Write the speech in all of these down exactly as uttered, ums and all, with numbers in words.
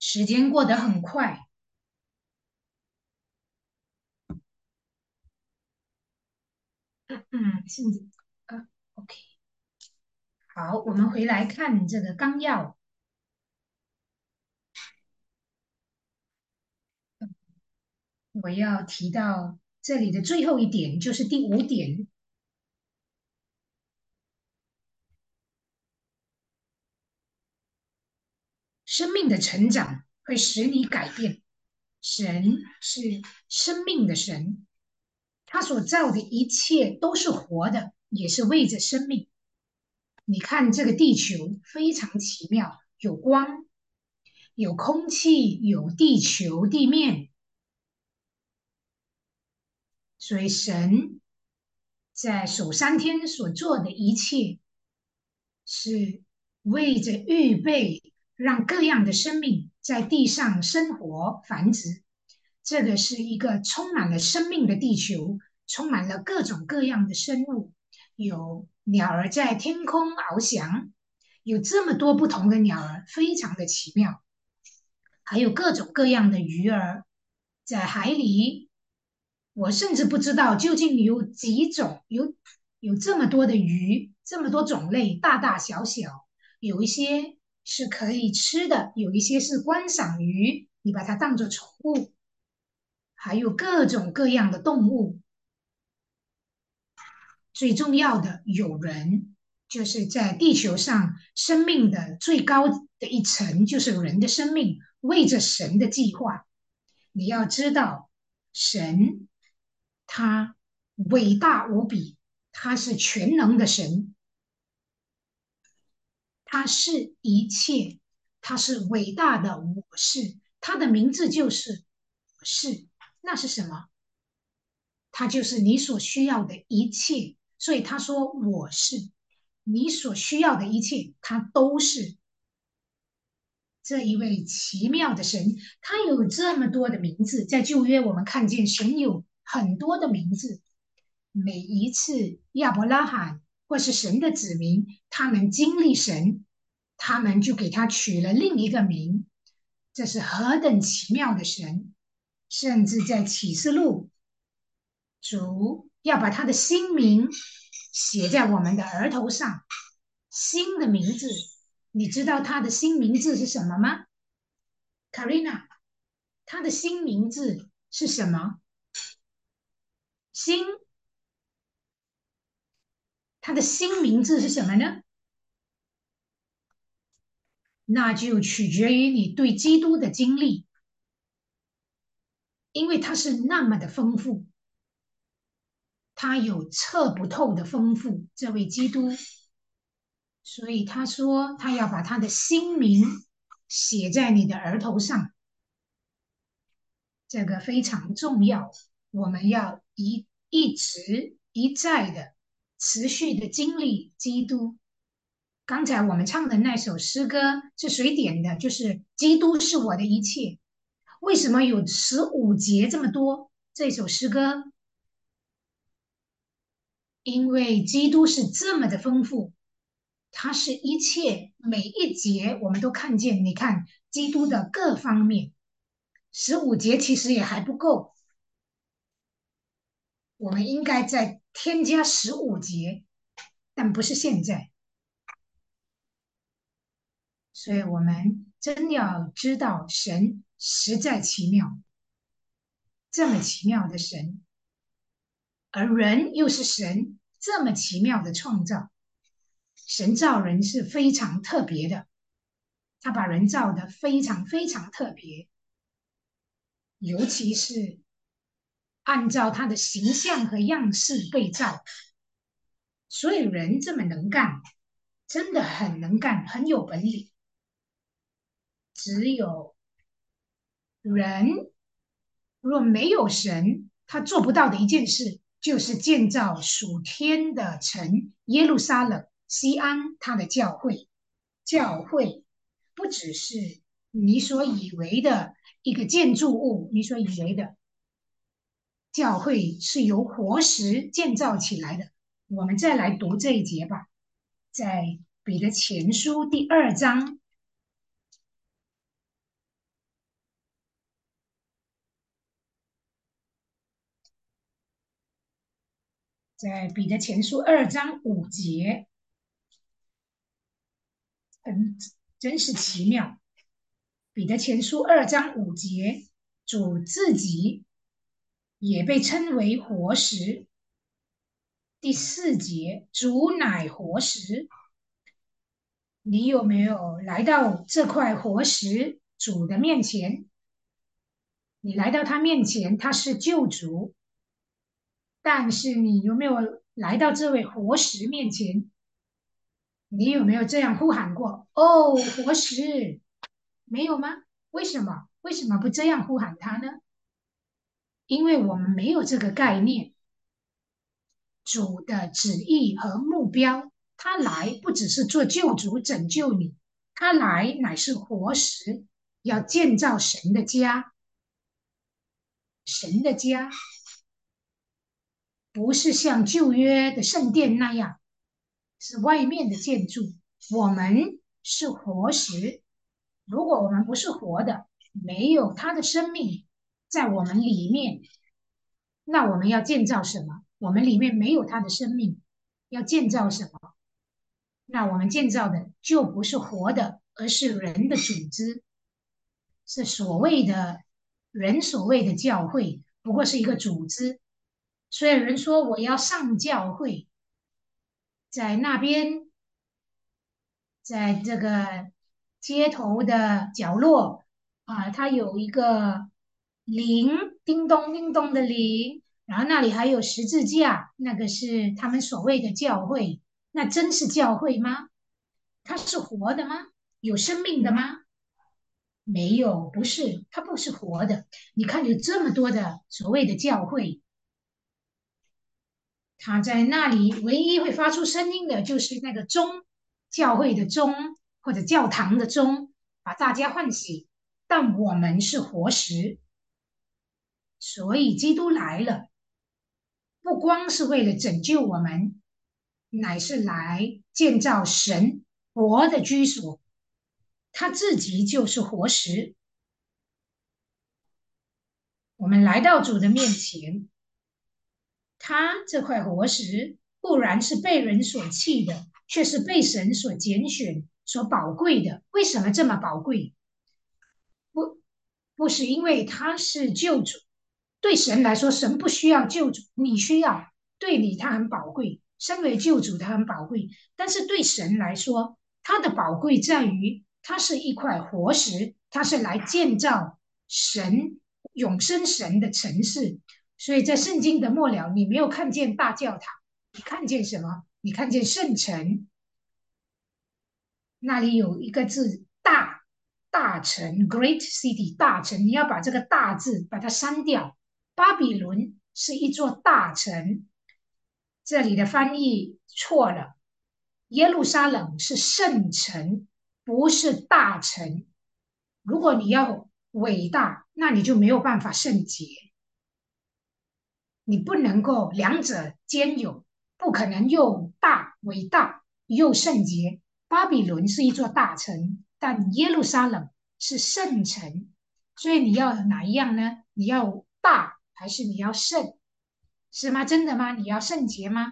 时间过得很快。嗯，现在呃，OK，好，我们回来看这个纲要。我要提到这里的最后一点，就是第五点：生命的成长会使你改变。神是生命的神，他所造的一切都是活的，也是为着生命。你看这个地球非常奇妙，有光，有空气，有地球地面，所以神在首三天所做的一切，是为着预备让各样的生命在地上生活繁殖。这个是一个充满了生命的地球，充满了各种各样的生物，有鸟儿在天空翱翔，有这么多不同的鸟儿，非常的奇妙。还有各种各样的鱼儿在海里，我甚至不知道究竟有几种，有有这么多的鱼，这么多种类，大大小小，有一些是可以吃的，有一些是观赏鱼，你把它当做宠物，还有各种各样的动物。最重要的有人，就是在地球上生命的最高的一层，就是人的生命，为着神的计划。你要知道，神他伟大无比，他是全能的神，他是一切，他是伟大的我是，他的名字就是我是。那是什么？他就是你所需要的一切。所以他说我是你所需要的一切，他都是这一位奇妙的神。他有这么多的名字，在旧约我们看见神有很多的名字。每一次亚伯拉罕或是神的子民，他们经历神，他们就给他取了另一个名。这是何等奇妙的神！甚至在启示录，主要把他的新名写在我们的额头上，新的名字。你知道他的新名字是什么吗？Karina，他的新名字是什么？新，他的新名字是什么呢？那就取决于你对基督的经历，因为他是那么的丰富，他有测不透的丰富。这位基督，所以他说他要把他的新名写在你的额头上，这个非常重要。我们要一一直一再的持续的经历基督。刚才我们唱的那首诗歌是谁点的？就是基督是我的一切。为什么有十五节这么多？这首诗歌，因为基督是这么的丰富，它是一切，每一节我们都看见。你看基督的各方面，十五节其实也还不够，我们应该再添加十五节，但不是现在。所以我们真要知道，神实在奇妙，这么奇妙的神，而人又是神这么奇妙的创造。神造人是非常特别的，他把人造的非常非常特别，尤其是按照他的形象和样式被造，所以人这么能干，真的很能干，很有本领。只有人若没有神，他做不到的一件事，就是建造属天的城耶路撒冷、西安，他的教会。教会不只是你所以为的一个建筑物，你所以为的教会是由活石建造起来的。我们再来读这一节吧，在彼得前书第二章在彼得前书二章五节，很真是奇妙。彼得前书二章五节，主自己也被称为活石。第四节，主乃活石。你有没有来到这块活石主的面前？你来到他面前，他是救主，但是你有没有来到这位活石面前？你有没有这样呼喊过？哦，活石，没有吗？为什么？为什么不这样呼喊他呢？因为我们没有这个概念，主的旨意和目标，他来不只是做救主拯救你，他来乃是活石，要建造神的家。神的家不是像旧约的圣殿那样，是外面的建筑。我们是活石，如果我们不是活的，没有他的生命在我们里面，那我们要建造什么？我们里面没有他的生命，要建造什么？那我们建造的就不是活的，而是人的组织，是所谓的人所谓的教会，不过是一个组织。所以有人说我要上教会，在那边，在这个街头的角落啊，它有一个铃，叮咚叮咚的铃，然后那里还有十字架，那个是他们所谓的教会。那真是教会吗？它是活的吗？有生命的吗？没有，不是，它不是活的。你看，有这么多的所谓的教会，它在那里唯一会发出声音的就是那个钟，教会的钟或者教堂的钟，把大家唤醒。但我们是活石，所以基督来了，不光是为了拯救我们，乃是来建造神活的居所。他自己就是活石。我们来到主的面前，他这块活石固然是被人所弃的，却是被神所拣选、所宝贵的。为什么这么宝贵？不，不是因为他是救主。对神来说，神不需要救主，你需要。对你，他很宝贵。身为救主，他很宝贵。但是对神来说，他的宝贵在于，他是一块活石，他是来建造神永生神的城市。所以在圣经的末了，你没有看见大教堂，你看见什么？你看见圣城，那里有一个字大，大城 （Great City），大城，你要把这个大字把它删掉。巴比伦是一座大城，这里的翻译错了。耶路撒冷是圣城，不是大城。如果你要伟大，那你就没有办法圣洁。你不能够两者兼有，不可能又大伟大又圣洁。巴比伦是一座大城，但耶路撒冷是圣城，所以你要哪一样呢？你要大还是你要圣？是吗？真的吗？你要圣洁吗？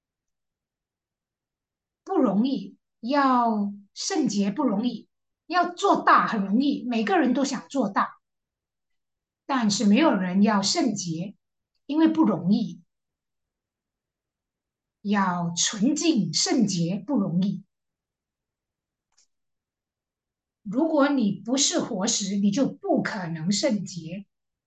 不容易，要圣洁不容易，要做大很容易，每个人都想做大，但是没有人要圣洁，因为不容易。要纯净圣洁不容易。如果你不是活石，你就不可能圣洁。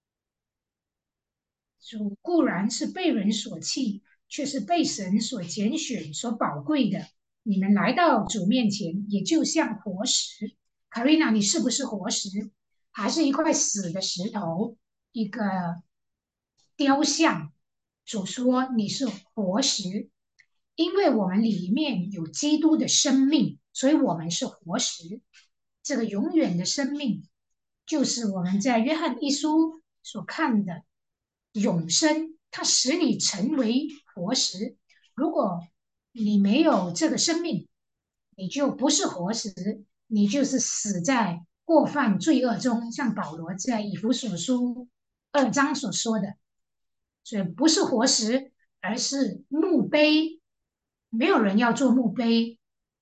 主固然是被人所弃，却是被神所拣选、所宝贵的。你们来到主面前，也就像活石。卡瑞娜，你是不是活石？还是一块死的石头？一个雕像？主说你是活石，因为我们里面有基督的生命，所以我们是活石。这个永远的生命，就是我们在约翰一书所看的永生，它使你成为活石。如果你没有这个生命，你就不是活石，你就是死在过犯罪恶中，像保罗在以弗所书二章所说的。所以不是活石， 而是墓碑，没有人要做墓碑，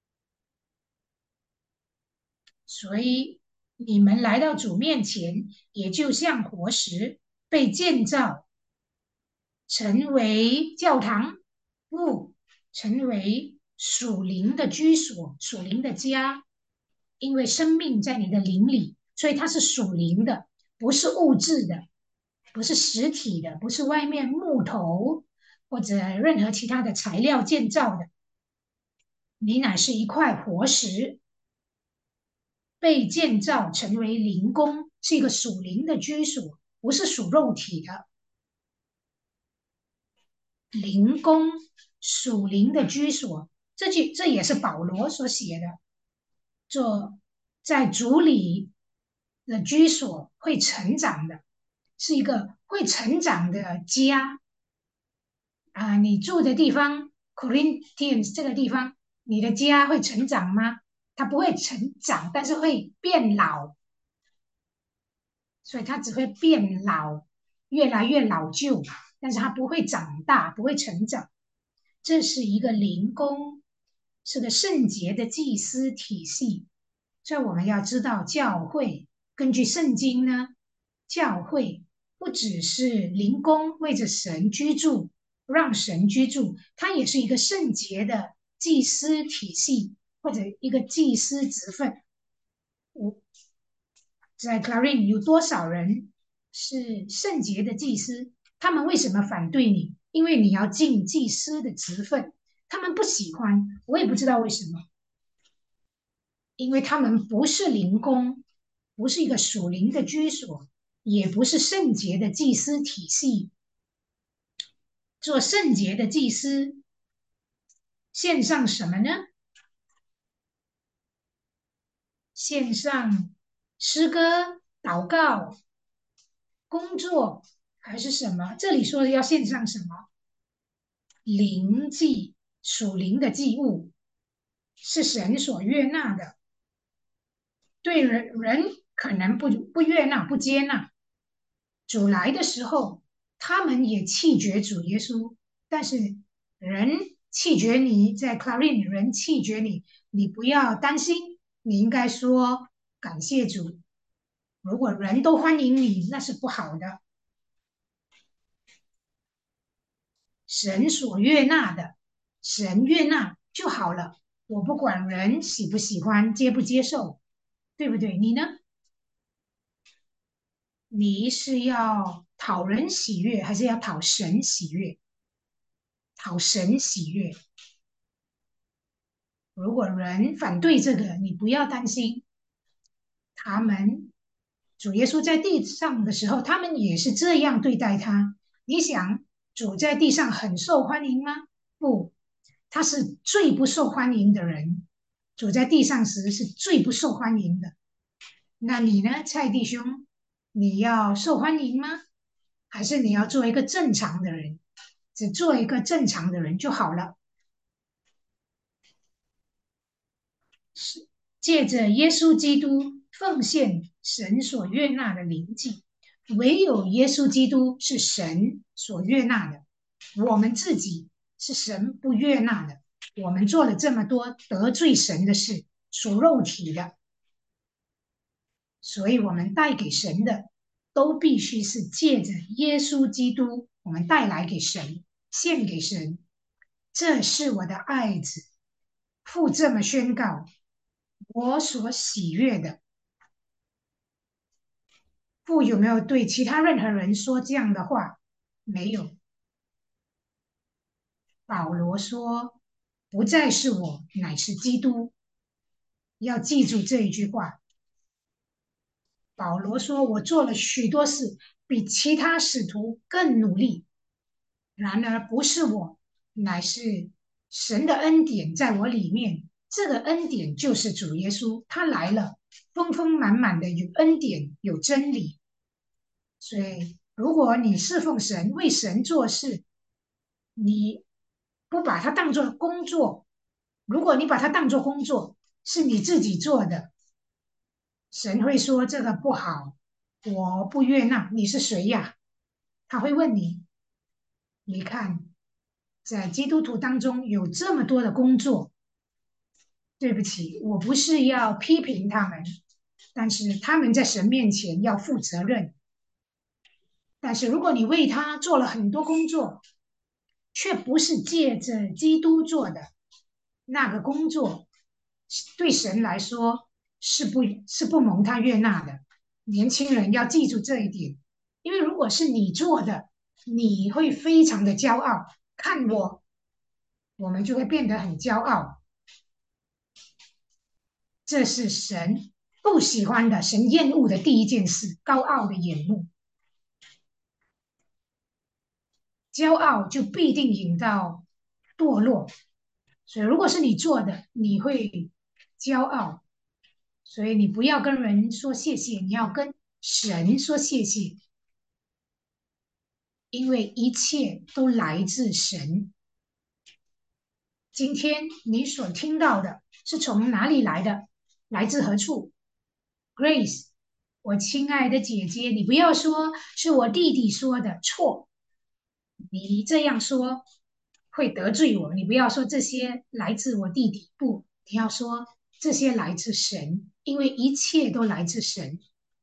所以你们来到主面前，也就像活石被建造成为教堂，不成为属灵的居所、属灵的家。因为生命在你的灵里，所以它是属灵的，不是物质的，不是实体的，不是外面木头或者任何其他的材料建造的。你乃是一块活石，被建造成为灵宫，是一个属灵的居所，不是属肉体的。灵宫，属灵的居所，这句这也是保罗所写的。做在主里的居所会成长的，是一个会成长的家啊。你住的地方 Corinthians 这个地方，你的家会成长吗？它不会成长，但是会变老，所以它只会变老，越来越老旧，但是它不会长大，不会成长。这是一个灵宫，是个圣洁的祭司体系。所以我们要知道，教会根据圣经呢，教会不只是灵宫为着神居住，让神居住，它也是一个圣洁的祭司体系或者一个祭司职分。我在 Clarin 有多少人是圣洁的祭司？他们为什么反对你？因为你要尽祭司的职分，他们不喜欢，我也不知道为什么。因为他们不是灵宫，不是一个属灵的居所，也不是圣洁的祭司体系。做圣洁的祭司，献上什么呢？献上诗歌、祷告、工作，还是什么？这里说的要献上什么？灵祭，属灵的祭物，是神所悦纳的。对人人可能不不悦纳、不接纳。主来的时候，他们也弃绝主耶稣，但是人弃绝你，在 Clarin 人弃绝你，你不要担心，你应该说感谢主。如果人都欢迎你，那是不好的。神所悦纳的，神悦纳就好了。我不管人喜不喜欢，接不接受，对不对？你呢？你是要讨人喜悦，还是要讨神喜悦？讨神喜悦。如果人反对这个，你不要担心，他们主耶稣在地上的时候，他们也是这样对待他。你想，主在地上很受欢迎吗？不，他是最不受欢迎的人。主在地上时是最不受欢迎的。那你呢，蔡弟兄？你要受欢迎吗？还是你要做一个正常的人？只做一个正常的人就好了。是借着耶稣基督奉献神所悦纳的灵祭，唯有耶稣基督是神所悦纳的，我们自己是神不悦纳的。我们做了这么多得罪神的事，属肉体的，所以我们带给神的都必须是借着耶稣基督，我们带来给神，献给神。这是我的爱子，父这么宣告。我所喜悦的。父有没有对其他任何人说这样的话？没有。保罗说：“不再是我，乃是基督。”要记住这一句话。保罗说：“我做了许多事，比其他使徒更努力。然而不是我，乃是神的恩典在我里面。这个恩典就是主耶稣，他来了，丰丰满满的有恩典，有真理。所以，如果你侍奉神，为神做事，你不把它当做工作，如果你把它当做工作，是你自己做的，神会说这个不好，我不悦纳。你是谁呀？他会问你。你看， 在基督徒当中有这么多的工作，对不起，我不是要批评他们，但是他们在神面前要负责任。但是如果你为他做了很多工作，却不是借着基督做的，那个工作对神来说是不是不蒙他悦纳的。年轻人要记住这一点，因为如果是你做的，你会非常的骄傲。看我，我们就会变得很骄傲，这是神不喜欢的，神厌恶的第一件事，高傲的眼目。骄傲就必定引到堕落。所以，如果是你做的，你会骄傲。所以，你不要跟人说谢谢，你要跟神说谢谢，因为一切都来自神。今天你所听到的是从哪里来的？来自何处？Grace，我亲爱的姐姐，你不要说是我弟弟说的错，你这样说会得罪我。你不要说这些来自我弟弟，不，你要说这些来自神，因为一切都来自神，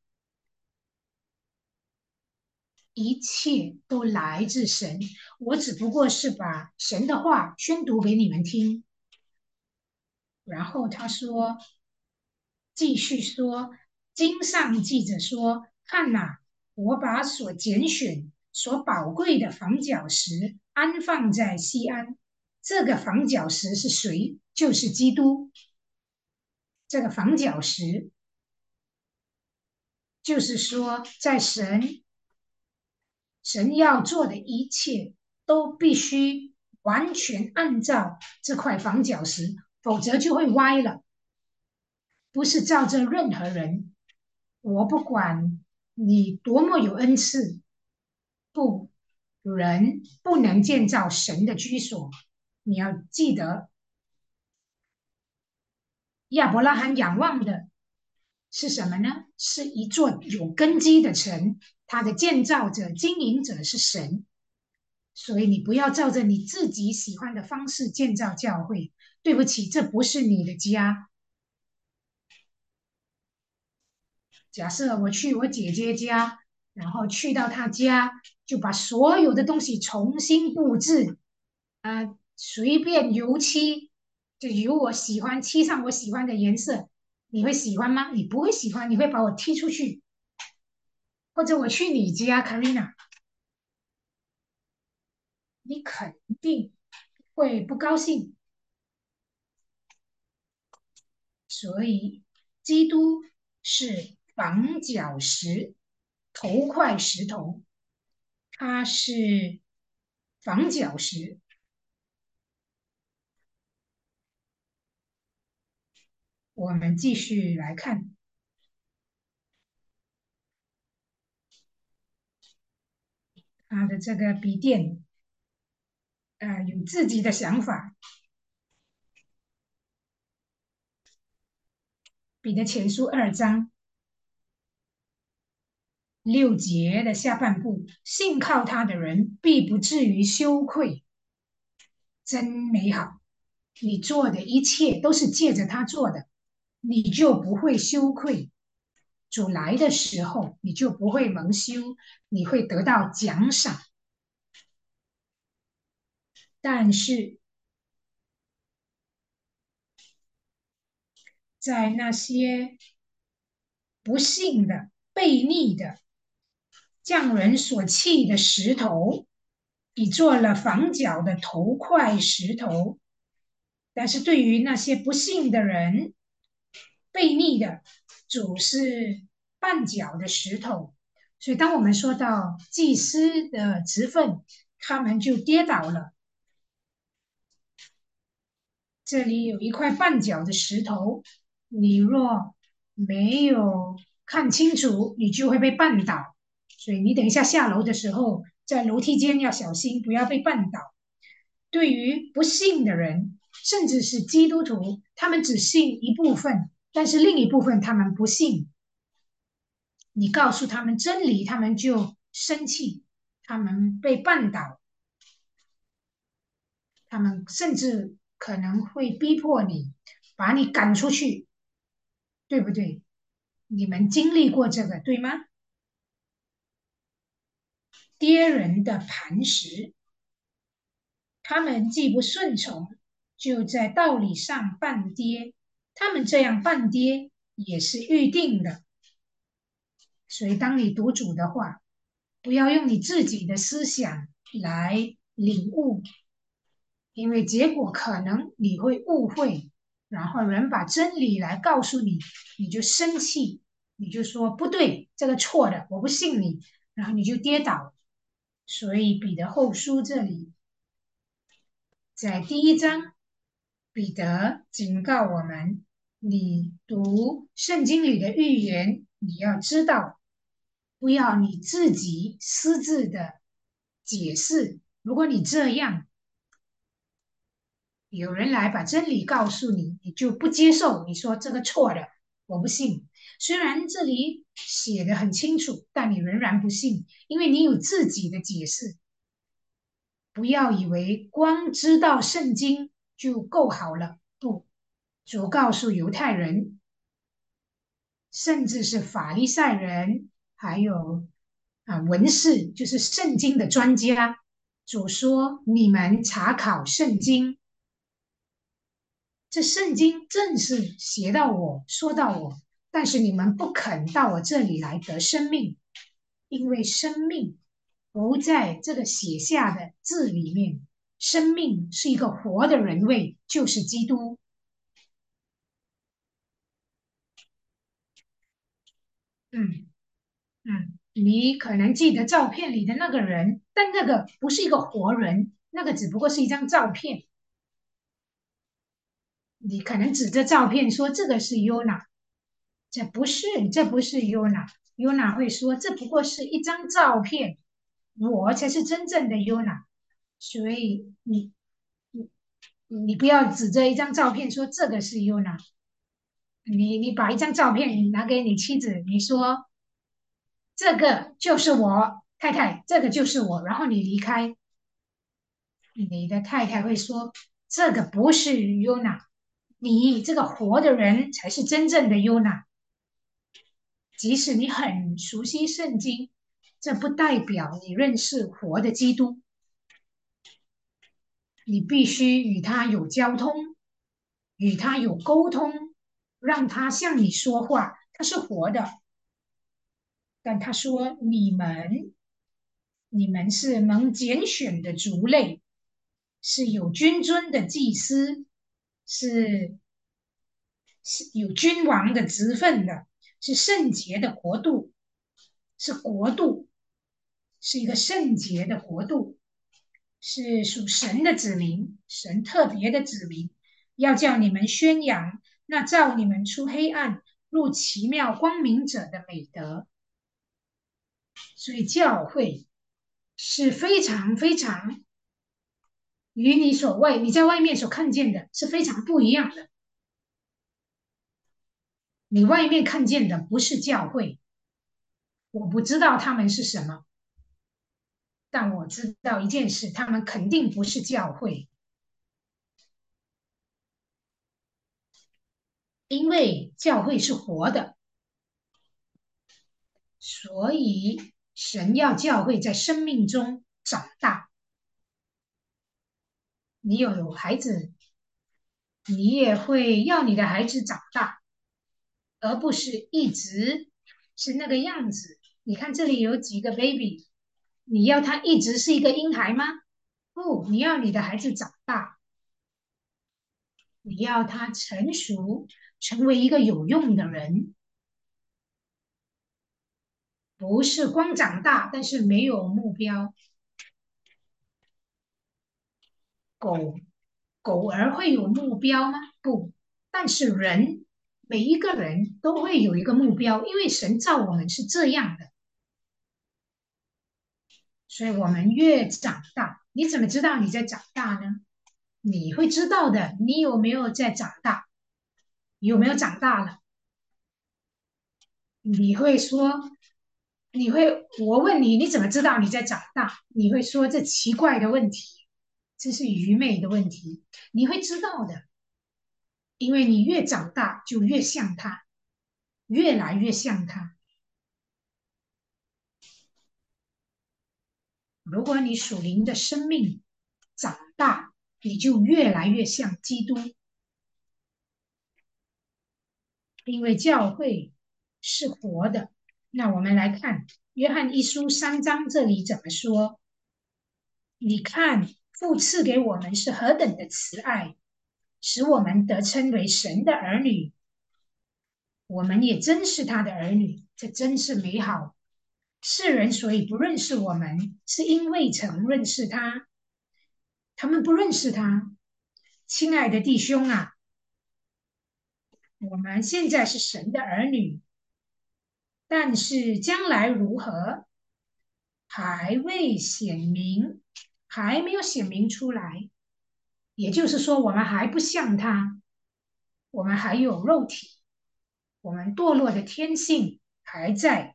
一切都来自神。我只不过是把神的话宣读给你们听。然后他说，继续说，经上记着说，看哪，我把所拣选、所宝贵的房角石安放在西安。这个房角石是谁？就是基督。这个房角石，就是说，在神神要做的一切，都必须完全按照这块房角石，否则就会歪了。不是照着任何人，我不管你多么有恩赐，不，人不能建造神的居所。你要记得，亚伯拉罕仰望的是什么呢？是一座有根基的城，它的建造者、经营者是神。所以你不要照着你自己喜欢的方式建造教会。对不起，这不是你的家。假设我去我姐姐家，然后去到她家，就把所有的东西重新布置，啊，随便油漆，就由我喜欢漆上我喜欢的颜色，你会喜欢吗？你不会喜欢，你会把我踢出去。或者我去你家，Karina，你肯定会不高兴。所以，基督是房角石，头块石头，它是房角石。我们继续来看他的这个笔电，呃，有自己的想法。彼得前书二章六节的下半部，信靠他的人必不至于羞愧，真美好。你做的一切都是借着他做的，你就不会羞愧。主来的时候，你就不会蒙羞，你会得到奖赏。但是在那些不幸的、悖逆的、匠人所弃的石头，已做了房角的头块石头。但是对于那些不幸的人、悖逆的，主是绊脚的石头。所以，当我们说到祭司的职分，他们就跌倒了。这里有一块绊脚的石头，你若没有看清楚，你就会被绊倒。所以你等一下下楼的时候，在楼梯间要小心，不要被绊倒。对于不信的人，甚至是基督徒，他们只信一部分，但是另一部分他们不信。你告诉他们真理，他们就生气，他们被绊倒。 他们甚至可能会逼迫你，把你赶出去，对不对？你们经历过这个，对吗？跌人的磐石，他们既不顺从，就在道理上半跌。他们这样半跌也是预定的。所以，当你读主的话，不要用你自己的思想来领悟，因为结果可能你会误会，然后人把真理来告诉你，你就生气，你就说不对，这个错的，我不信你，然后你就跌倒。所以彼得后书这里在第一章，彼得警告我们：你读圣经里的预言，你要知道，不要你自己私自的解释。如果你这样，有人来把真理告诉你，你就不接受，你说这个错的，我不信。虽然这里写的很清楚，但你仍然不信，因为你有自己的解释。不要以为光知道圣经就够好了，不，主告诉犹太人，甚至是法利赛人，还有啊文士，就是圣经的专家，主说你们查考圣经，这圣经正是写到我，说到我，但是你们不肯到我这里来得生命，因为生命不在这个写下的字里面，生命是一个活的人位，就是基督。嗯嗯，你可能记得照片里的那个人，但那个不是一个活人，那个只不过是一张照片。你可能指着照片说这个是 Yona，这不是，这不是 Yona。Yona 会说这不过是一张照片，我才是真正的 Yona。所以你你你不要指着一张照片说这个是 Yona，你你把一张照片拿给你妻子，你说这个就是我太太，这个就是我，然后你离开，你的太太会说这个不是 Yona，你这个活的人才是真正的 Yona。即使你很熟悉圣经，这不代表你认识活的基督。你必须与他有交通，与他有沟通，让他向你说话。他是活的，但他说你们，你们是蒙拣选的族类，是有君尊的祭司，是是有君王的职分的，是圣洁的国度，是国度，是一个圣洁的国度。是属神的子民，神特别的子民，要叫你们宣扬那照你们出黑暗入奇妙光明者的美德。所以教会是非常非常与你所外你在外面所看见的是非常不一样的。你外面看见的不是教会，我不知道他们是什么，但我知道一件事，他们肯定不是教会，因为教会是活的。所以神要教会在生命中长大。你有孩子，你也会要你的孩子长大，而不是一直是那个样子。你看这里有几个 baby，你要他一直是一个婴孩吗？不，你要你的孩子长大，你要他成熟，成为一个有用的人，不是光长大，但是没有目标。狗狗儿会有目标吗？不，但是人每一个人都会有一个目标，因为神造我们是这样的，所以我们越长大，你怎么知道你在长大呢？你会知道的，你有没有在长大？有没有长大了？你会说，你会，我问你，你怎么知道你在长大？你会说这奇怪的问题， 这是愚昧的问题。你会知道的，因为你越长大就越像他，越来越像他。如果你属灵的生命长大，你就越来越像基督，因为教会是活的。那我们来看约翰一书三章这里怎么说？你看，父赐给我们是何等的慈爱，使我们得称为神的儿女。我们也真是他的儿女，这真是美好。世人所以不认识我们，是因为曾认识他，他们不认识他。亲爱的弟兄啊，我们现在是神的儿女，但是将来如何，还未显明，还没有显明出来。也就是说，我们还不像他，我们还有肉体，我们堕落的天性还在，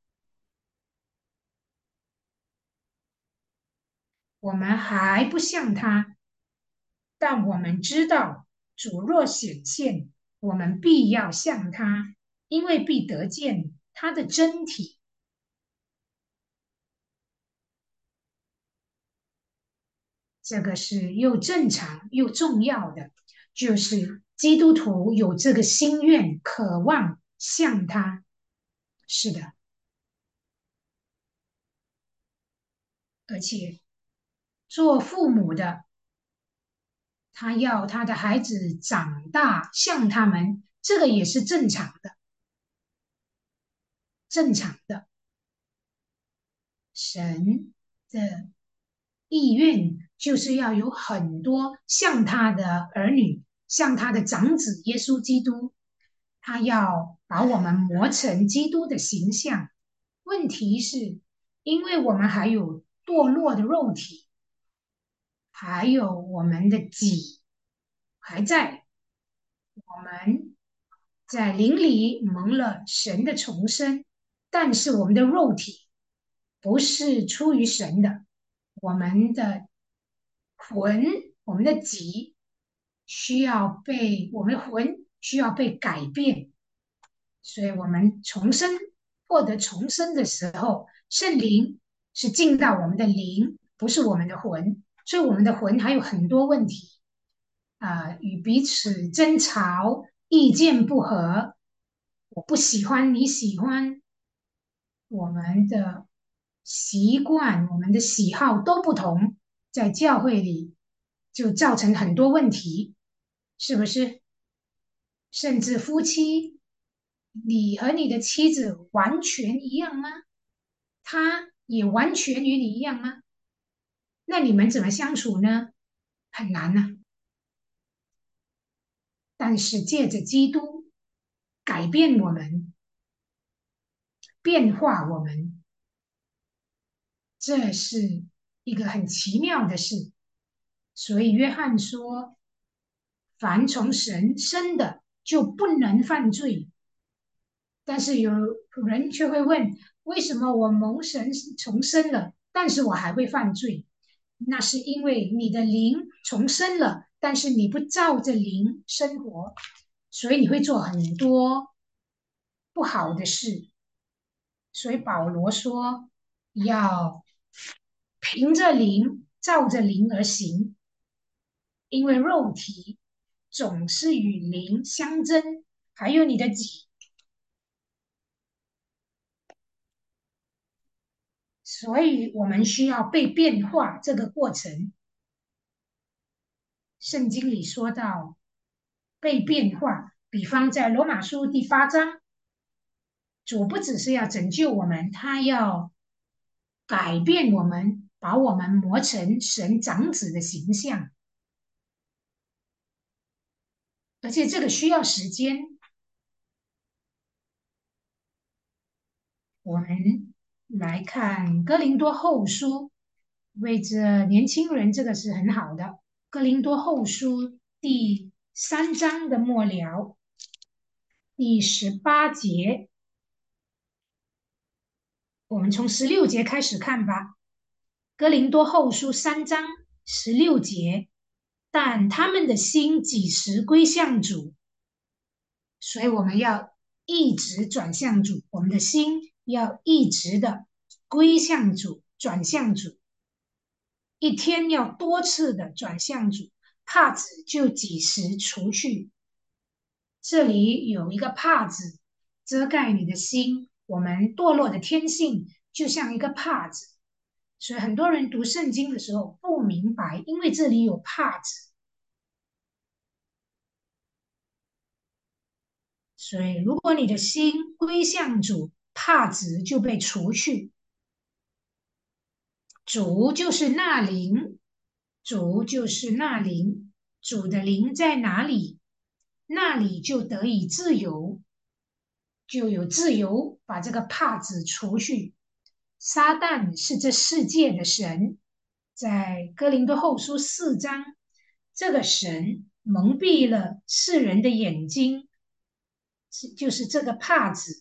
我们还不像他。但我们知道，主若显现，我们必要像他，因为必得见他的真体。这个是又正常又重要的，就是基督徒有这个心愿，渴望像他。是的，而且做父母的，他要他的孩子长大像他们，这个也是正常的，正常的。神的意愿就是要有很多像他的儿女，像他的长子耶稣基督，他要把我们磨成基督的形象。问题是，因为我们还有堕落的肉体，还有我们的己还在，我们在灵里蒙了神的重生，但是我们的肉体不是出于神的，我们的魂，我们的己需要被我们的魂需要被改变，所以我们重生获得重生的时候，圣灵是进到我们的灵，不是我们的魂，所以我们的魂还有很多问题啊、呃与彼此争吵，意见不合，我不喜欢你喜欢，我们的习惯、我们的喜好都不同，在教会里就造成很多问题，是不是？甚至夫妻，你和你的妻子完全一样吗？他也完全与你一样吗？那你们怎么相处呢？很难呢、但是借着基督改变我们，变化我们，这是一个很奇妙的事。所以约翰说：“凡从神生的，就不能犯罪。”但是有人却会问：为什么我蒙神重生了，但是我还会犯罪？那是因为你的灵重生了，但是你不照着灵生活，所以你会做很多不好的事。所以保罗说要凭着灵，照着灵而行，因为肉体总是与灵相争，还有你的己，所以我们需要被变化这个过程。圣经里说到被变化，比方在罗马书第八章，主不只是要拯救我们，他要改变我们，把我们磨成神长子的形象，而且这个需要时间。我们来看哥林多后书，为这年轻人这个是很好的。哥林多后书第三章的末了，第十八节，我们从十六节开始看吧。哥林多后书三章十六节，但他们的心几时归向主？所以我们要一直转向主，我们的心要一直的归向主，转向主，一天要多次的转向主，帕子就几时除去。这里有一个帕子遮盖你的心，我们堕落的天性就像一个帕子，所以很多人读圣经的时候不明白，因为这里有帕子。所以，如果你的心归向主，帕子就被除去。主就是那灵，主就是那灵，主的灵在哪里，那里就得以自由，就有自由把这个帕子除去。撒旦是这世界的神，在哥林多后书四章，这个神蒙蔽了世人的眼睛，是就是这个帕子。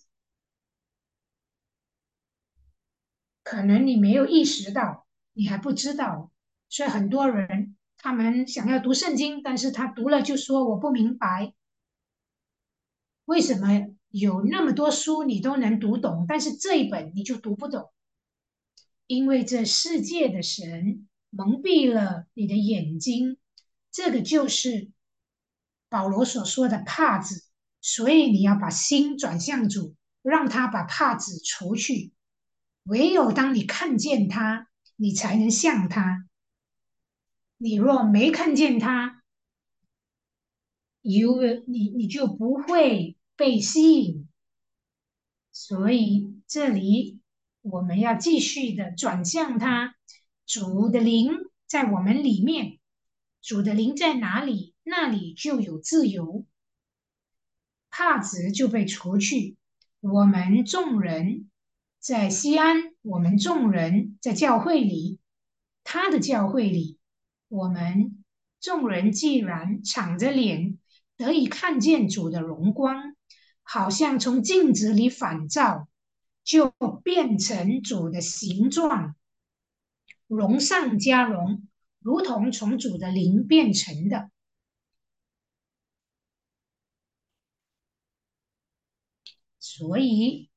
可能你没有意识到，你还不知道，所以很多人他们想要读圣经，但是他读了就说我不明白，为什么有那么多书你都能读懂，但是这一本你就读不懂？因为这世界的神蒙蔽了你的眼睛，这个就是保罗所说的帕子，所以你要把心转向主，让他把帕子除去。唯有当你看见他，你才能像他。你若没看见他，you will- 你你就不会被吸引。所以这里我们要继续的转向他。主的灵在我们里面，主的灵在哪里，那里就有自由，帕子就被除去。我们众人在西安，我们众人在教会里，他的教会里，我们众人既然敞着脸得以看见主的荣光，好像从镜子里反照，就变成主的形状，荣上加荣，如同从主的灵变成的。所以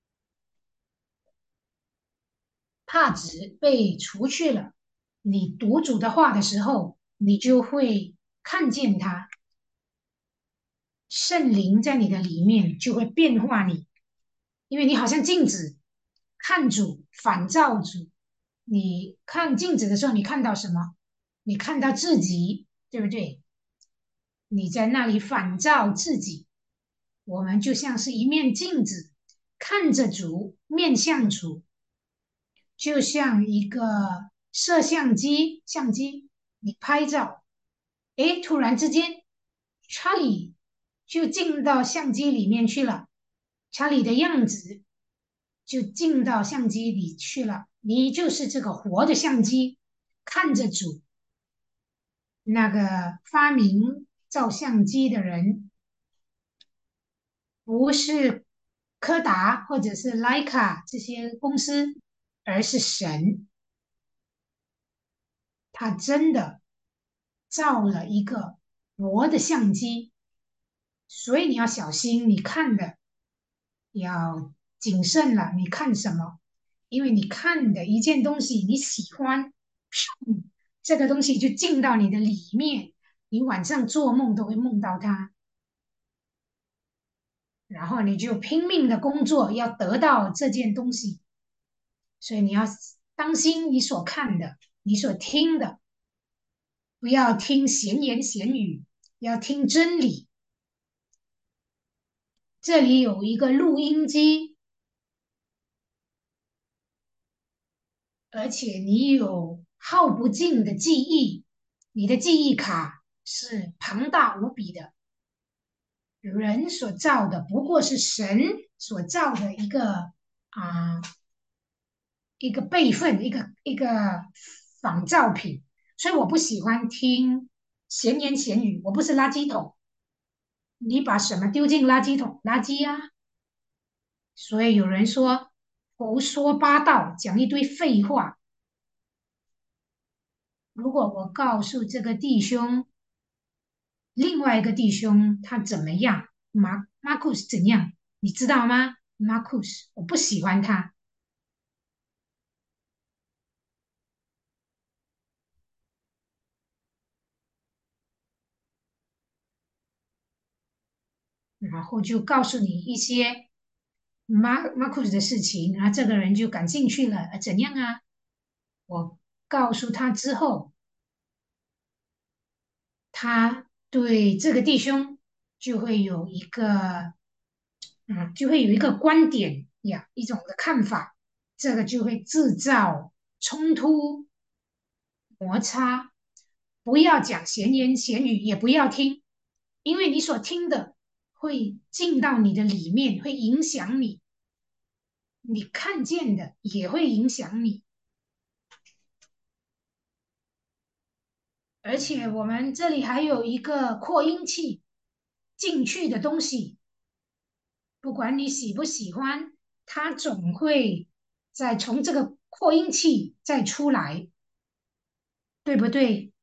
帕子被除去了，你读主的话的时候，你就会看见他，圣灵在你的里面就会变化你，因为你好像镜子，看主，反照主。你看镜子的时候，你看到什么？你看到自己，对不对？你在那里反照自己，我们就像是一面镜子，看着主，面向主，就像一个摄像机，相机，你拍照，诶，突然之间，查理就进到相机里面去了，查理的样子就进到相机里去了，你就是这个活的相机，看着主。那个发明照相机的人不是柯达或者是徕卡这些公司，而是神，他真的造了一个活的相机，所以你要小心，你看的要谨慎了。你看什么？因为你看的一件东西你喜欢，嗯这个东西就进到你的里面，你晚上做梦都会梦到它，然后你就拼命的工作，要得到这件东西。所以你要当心你所看的，你所听的，不要听闲言闲语，要听真理。这里有一个录音机，而且你有耗不尽的记忆，你的记忆卡是庞大无比的。人所造的不过是神所造的一个啊、一个备份，一个一个仿造品。所以我不喜欢听闲言闲语，我不是垃圾桶。你把什么丢进垃圾桶？垃圾呀、所以有人说胡说八道，讲一堆废话。 如果我告诉这个弟兄，另外一个弟兄他怎么样，马马库斯怎样，你知道吗？马库斯，我不喜欢他。然后就告诉你一些马马库斯的事情，然后这个人就感兴趣了，呃怎样啊？我告诉他之后，他对这个弟兄就会有一个，嗯，就会有一个观点呀，一种的看法，这个就会制造冲突、摩擦。不要讲闲言闲语，也不要听，因为你所听的会进到你的里面，会影响你，你看见的也会影响你。而且我们这里还有一个扩音器进去的东西，不管你喜不喜欢，它总会再从这个扩音器再出来，对不对？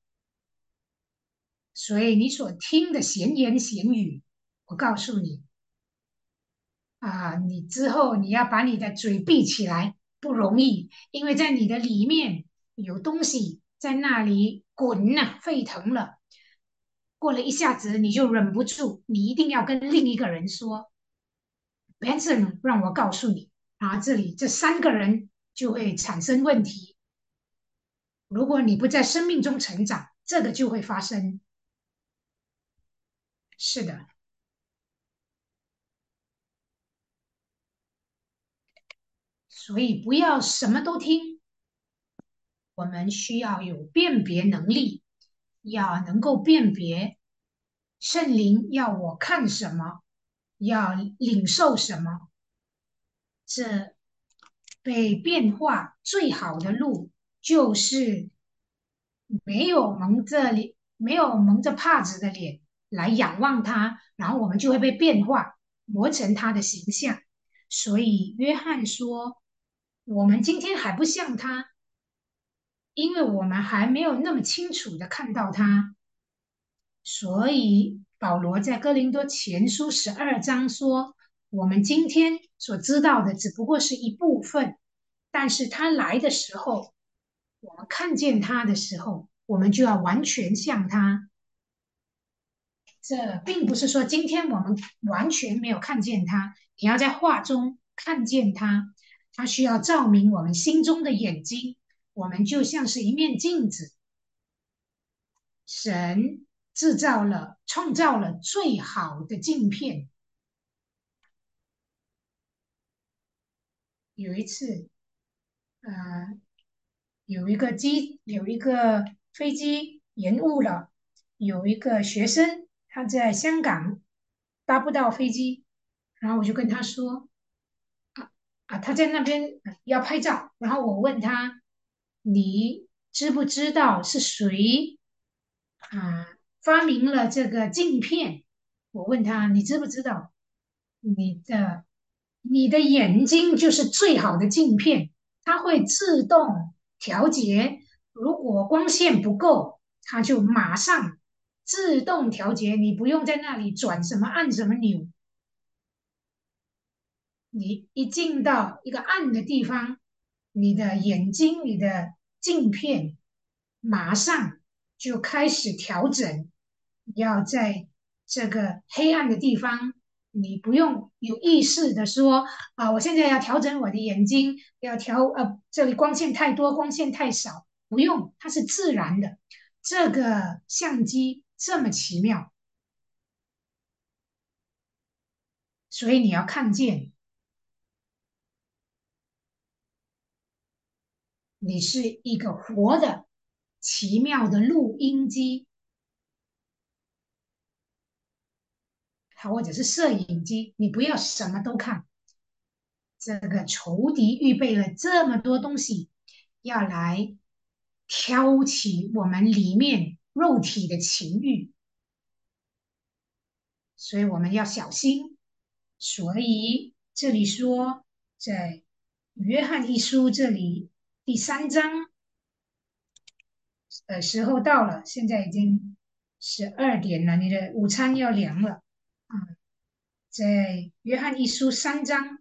所以你所听的闲言闲语，我告诉你啊，你之后你要把你的嘴闭起来，不容易，因为在你的里面有东西在那里滚呐、沸腾了。过了一下子你就忍不住，你一定要跟另一个人说，Benson 让我告诉你，啊，这里这三个人就会产生问题。如果你不在生命中成长，这个就会发生。是的，所以不要什么都听，我们需要有辨别能力，要能够辨别圣灵要我看什么，要领受什么。这被变化最好的路就是没有蒙着脸，没有蒙着帕子的脸来仰望他，然后我们就会被变化，磨成他的形象。所以约翰说，我们今天还不像他，因为我们还没有那么清楚的看到他。所以保罗在哥林多前书十二章说，我们今天所知道的只不过是一部分，但是他来的时候，我们看见他的时候，我们就要完全像他。这并不是说今天我们完全没有看见他，你要在画中看见他，他需要照明我们心中的眼睛，我们就像是一面镜子，神制造了、创造了最好的镜片。有一次，呃，有一个机，有一个飞机延误了，有一个学生他在香港搭不到飞机，然后我就跟他说，啊啊，他在那边呃要拍照，然后我问他，你知不知道是谁啊发明了这个镜片？我问他，你知不知道？你的你的眼睛就是最好的镜片，它会自动调节，如果光线不够，它就马上自动调节，你不用在那里转什么按什么钮，你一进到一个暗的地方，你的眼睛、你的镜片马上就开始调整。要在这个黑暗的地方，你不用有意识的说啊，我现在要调整我的眼睛，要调呃，这里光线太多，光线太少，不用，它是自然的。这个相机这么奇妙，所以你要看见。你是一个活的、奇妙的录音机，或者是摄影机，你不要什么都看。这个仇敌预备了这么多东西，要来挑起我们里面肉体的情欲，所以我们要小心。所以这里说，在约翰一书这里第三章呃，时候到了，现在已经十二点了，你的午餐要凉了。啊，在约翰一书三章，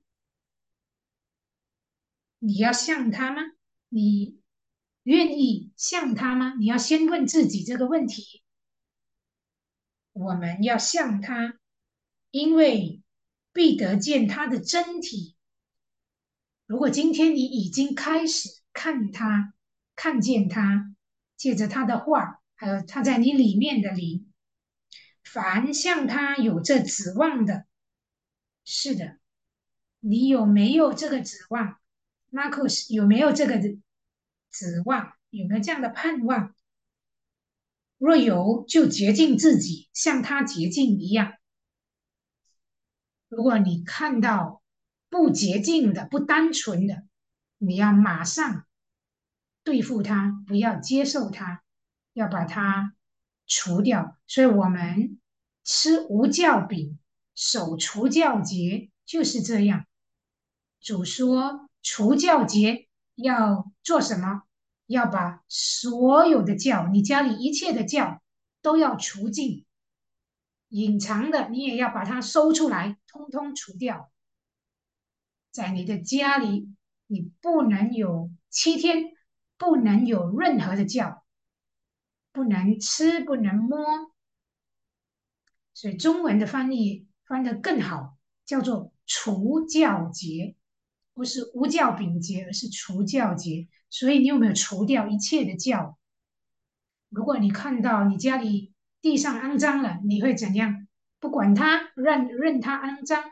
你要像他吗？你愿意像他吗？你要先问自己这个问题。我们要像他，因为必得见他的真体。如果今天你已经开始看他，看见他，借着他的话，还有他在你里面的灵，凡像他有这指望的，是的，你有没有这个指望？Marcus 有没有这个指望？有没有这样的盼望？若有，就洁净自己，像他洁净一样。如果你看到不洁净的、不单纯的，你要马上对付它，不要接受它，要把它除掉。所以，我们吃无酵饼、守除酵节就是这样。主说除酵节要做什么？要把所有的酵，你家里一切的酵都要除尽，隐藏的你也要把它搜出来，通通除掉。在你的家里，你不能有七天，不能有任何的酵，不能吃，不能摸。所以中文的翻译翻得更好，叫做除酵节，不是无酵饼节，而是除酵节。所以你有没有除掉一切的酵？如果你看到你家里地上肮脏了，你会怎样？不管它，任任它肮脏。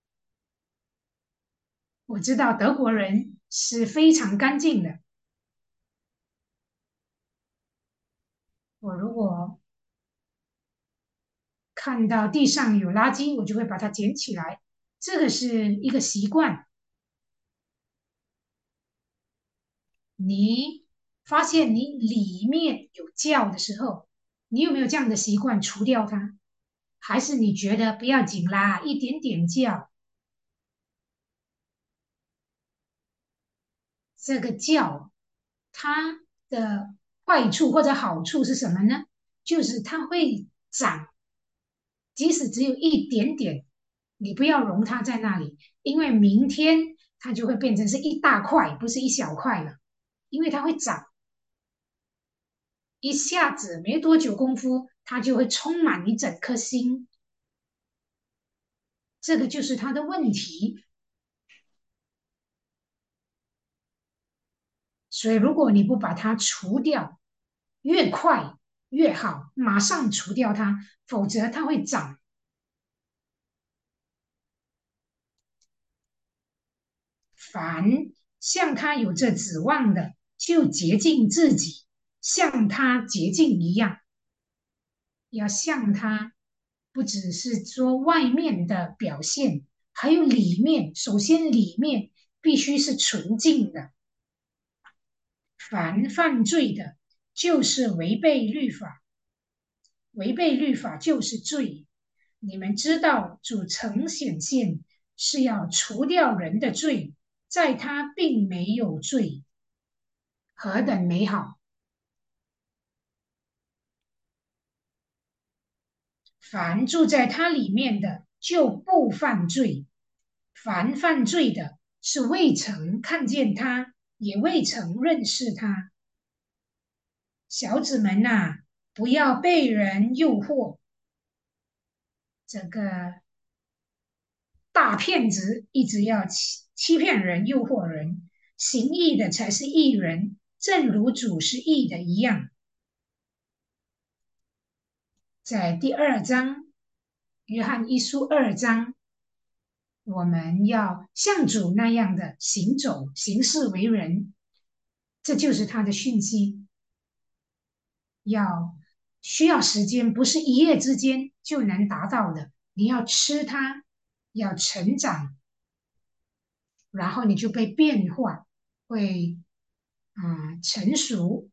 我知道德国人是非常干净的。我如果看到地上有垃圾，我就会把它捡起来，这个是一个习惯。你发现你里面有酵的时候，你有没有这样的习惯除掉它？还是你觉得不要紧啦，一点点酵？这个酵它的坏处或者好处是什么呢？就是它会长，即使只有一点点，你不要容它在那里，因为明天它就会变成是一大块，不是一小块了，因为它会长，一下子没多久功夫，它就会充满你整颗心，这个就是它的问题。所以如果你不把它除掉，越快越好，马上除掉它，否则它会长。凡像他有这指望的，就洁净自己，像他洁净一样。要像他，不只是说外面的表现，还有里面。首先，里面必须是纯净的。凡犯罪的，就是违背律法，违背律法就是罪。你们知道，主曾显现是要除掉人的罪，在他并没有罪，何等美好！凡住在他里面的，就不犯罪；凡犯罪的，是未曾看见他，也未曾认识他。小子们呐、啊，不要被人诱惑。这个大骗子一直要欺欺骗人、诱惑人，行义的才是义人，正如主是义的一样。在第二章，约翰一书二章，我们要像主那样的行走、行事为人，这就是他的讯息。要需要时间，不是一夜之间就能达到的。你要吃它，要成长，然后你就被变化，会啊、呃成熟。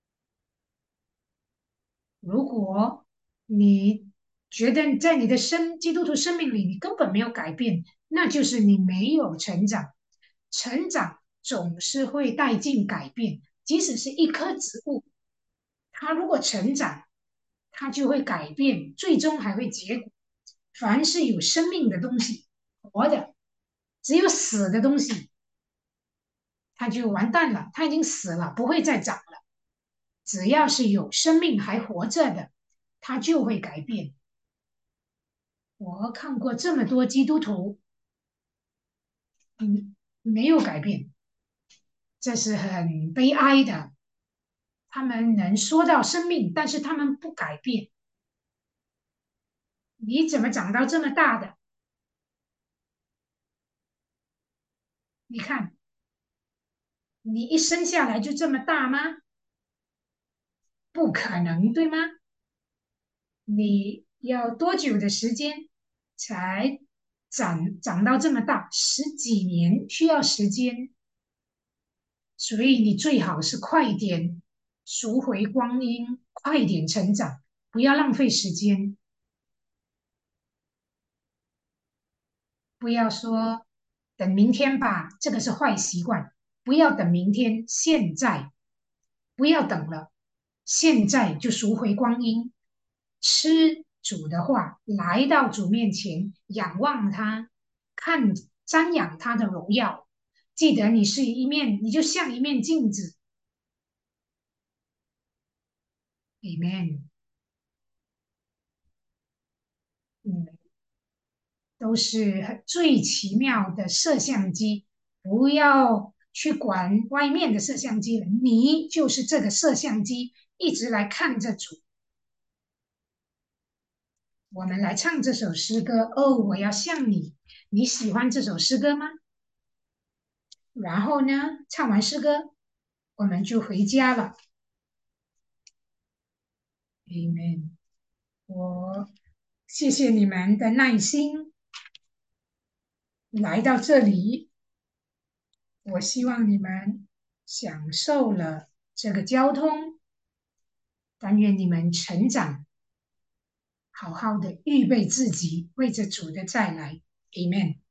如果你觉得在你的生基督徒生命里你根本没有改变，那就是你没有成长。成长总是会带进改变，即使是一棵植物， 他如果成长，他就会改变，最终还会结果。凡是有生命的东西，活的，只有死的东西，它就完蛋了，它已经死了，不会再长了。只要是有生命还活着的，它就会改变。我看过这么多基督徒，嗯，没有改变，这是很悲哀的。他们能说到生命，但是他们不改变。你怎么长到这么大的？你看，你一生下来就这么大吗？不可能，对吗？你要多久的时间才长长到这么大？十几年需要时间，所以你最好是快点赎回光阴，快点成长，不要浪费时间。不要说等明天吧，这个是坏习惯。不要等明天，现在不要等了，现在就赎回光阴。吃主的话，来到主面前，仰望他，看瞻仰他的荣耀。记得你是一面，你就像一面镜子。里面，嗯，都是很最奇妙的摄像机。不要去管外面的摄像机了，你就是这个摄像机，一直来看着主。我们来唱这首诗歌哦，我要像你。你喜欢这首诗歌吗？然后呢，唱完诗歌，我们就回家了。Amen。我谢谢你们的耐心来到这里，我希望你们享受了这个交通，但愿你们成长，好好的预备自己，为着主的再来。Amen。